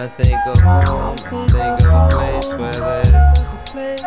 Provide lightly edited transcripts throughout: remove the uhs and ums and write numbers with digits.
I think of home, I think of a place where there's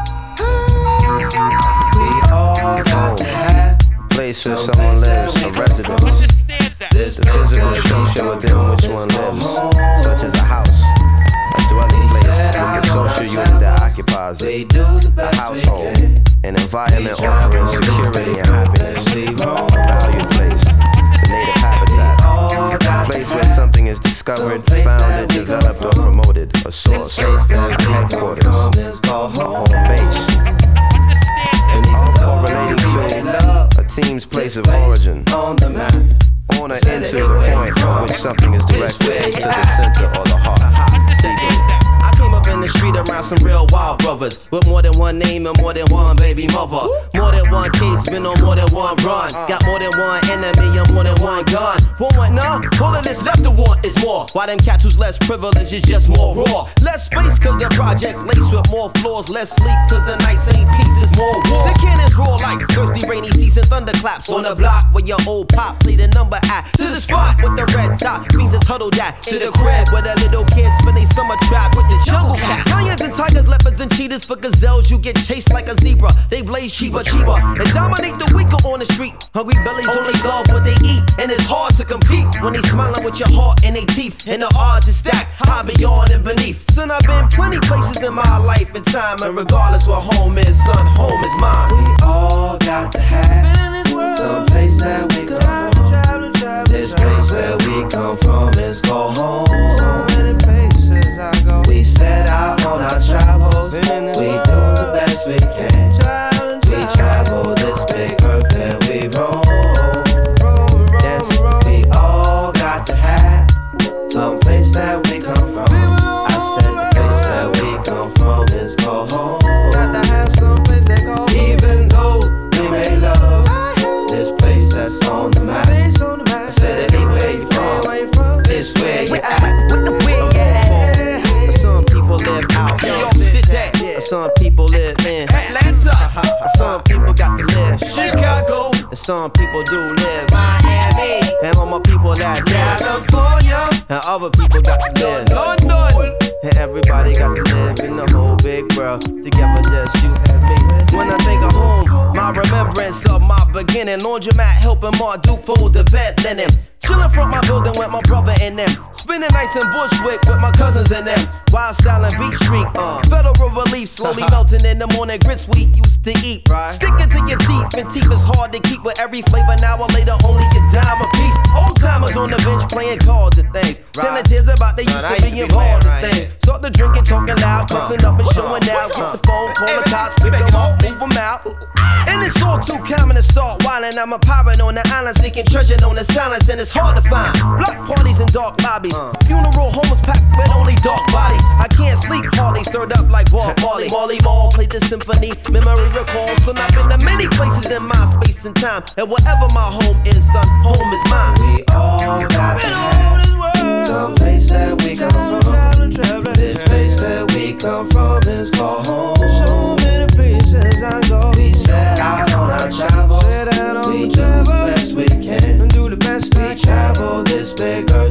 we all got to have a place where someone lives, a residence. The physical structure within which one lives, such as a house, a dwelling place with the social unit that occupies it, a household, an environment offering security and happiness, a valued place, the native habitat, a place where something is discovered, founded, developed, or promoted, a source, a headquarters, a home base, all relating to a team's place of origin, on or into the point from which something is directed to the center or the heart. I came up in the street around some real wild brothers with more than one name and more than one baby mother. More than one case, been on more than one run. Got more than one enemy and more than one gun. Want none? All of this left to want is more. Why them cats who's less privileged is just more raw. Less space cause the project laced with more floors. Less sleep cause the nights ain't peace, it's more war. The cannons roar like thirsty rainy season thunderclaps on the block where your old pop played a number at. To the spot with the red top, fiends is huddled at. To the crib where the little kids spend their summer trap with the jungle cats. Lions and tigers, leopards and cheetahs. For gazelles you get chased like a zebra. They blaze Chiba and dominate the weaker on the street. Hungry bellies only love what they eat, and it's hard to compete when they smiling with your heart and they teeth. And the odds is stacked high beyond and beneath. Son, I've been plenty places in my life and time, and regardless what home is, son, home is mine. We all got to have some place that we come from. This place where we come from is called home. So many places I go. We set out on our travels. We do the best we can. We travel this big earth and we roam. Yes, we all got to have some place that we come from. I said the place that we come from is called home. Got to have some place that called home. Even though we may love this place that's on the map. I said anywhere you from, this where you at. Some people live out in New York City. Some people live in Atlanta. Some people got to live Chicago. And some people do live Miami. And all my people that live California. And other people got to live London. And everybody got to live in the whole big world. Together just you and me. When I think of home, my remembrance of my beginning. Laundromat helping Mark Duke fold the bed linen. Chillin' front my building with my brother in them. Spending nights in Bushwick with my cousins in them. Wild style and Beach Street, Federal Relief slowly melting in the morning. Grits we used to eat, right? Sticking to your teeth, and teeth is hard to keep with every flavor. An hour later, only a dime a piece. Old timers on the bench playing cards and things. Telling tears about they used to be involved in things. Start the drinking, talking loud, cussing up and showing out. Get the phone, call the cops, pick them up, move them out. And it's all too common to start wildin'. I'm a pirate on the island, seeking treasure on the silence, and it's hard to find. Block parties and dark lobbies. Funeral homes packed with only dark bodies. I can't sleep, hardly stirred up like Bob Marley. Marley Marl played the symphony, memory recalls. So I've been to many places in my space and time. And wherever my home is, son, home is mine. We all got to have some place that we come from. This place that we come from is called home. So many places I go. We set out on our travels. We do the best we can. We travel this big earth